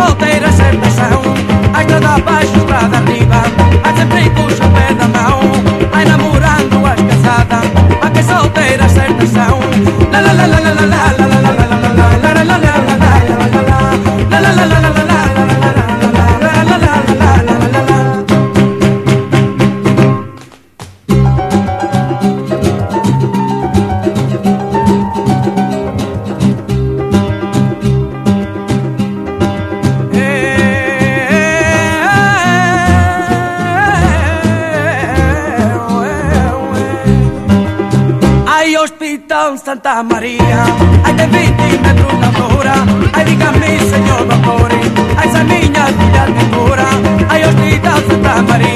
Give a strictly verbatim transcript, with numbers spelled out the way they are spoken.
solteira acertação. A estrada abaixo, estrada arriba, há sempre puxa o pé da mão. Vai namorando as casadas, a que solteira acertação. La la la la la la la la la la la la la la la la la la la la. Santa María, hay de vinte metros de altura. Ay, dígame, señor doctor, a esa niña que ya me cura. Ay, hospital Santa María.